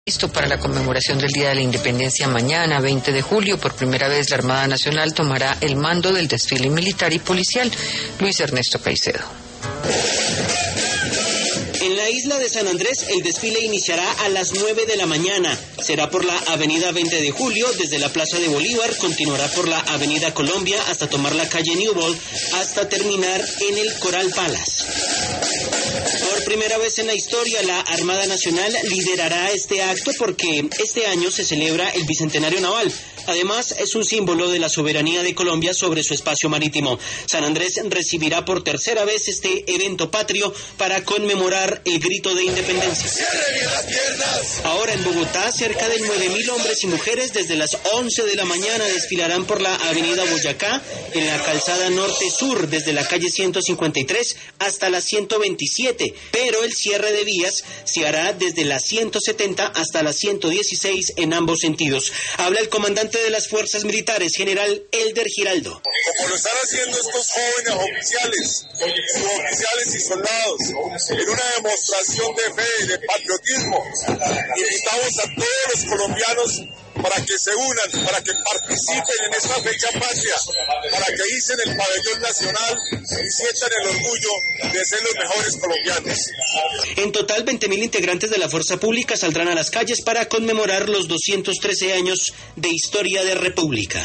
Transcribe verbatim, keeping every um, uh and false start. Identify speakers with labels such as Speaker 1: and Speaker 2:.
Speaker 1: Listo para la conmemoración del Día de la Independencia mañana, veinte de julio. Por primera vez la Armada Nacional tomará el mando del desfile militar y policial. Luis Ernesto Caicedo.
Speaker 2: En la isla de San Andrés, el desfile iniciará a las nueve de la mañana. Será por la avenida veinte de julio, desde la Plaza de Bolívar, continuará por la avenida Colombia hasta tomar la calle Newbold, hasta terminar en el Coral Palace. Por primera vez en la historia, la Armada Nacional liderará este acto porque este año se celebra el Bicentenario Naval. Además, es un símbolo de la soberanía de Colombia sobre su espacio marítimo. San Andrés recibirá por tercera vez este evento patrio para conmemorar el grito de independencia. Ahora en Bogotá, cerca de nueve mil hombres y mujeres desde las once de la mañana desfilarán por la avenida Boyacá, en la calzada norte-sur, desde la calle ciento cincuenta y tres hasta la ciento veintisiete. Pero el cierre de vías se hará desde la ciento setenta hasta la ciento dieciséis en ambos sentidos. Habla el comandante de las fuerzas militares, general Elder Giraldo.
Speaker 3: Como lo están haciendo estos jóvenes oficiales, suboficiales y soldados, en una demostración de fe y de patriotismo, invitamos a todos los colombianos para que se unan, para que participen en esta fecha patria, para que hicen el pabellón nacional y sientan el orgullo de ser los mejores colombianos.
Speaker 2: En total, veinte mil integrantes de la fuerza pública saldrán a las calles para conmemorar los doscientos trece años de historia de República.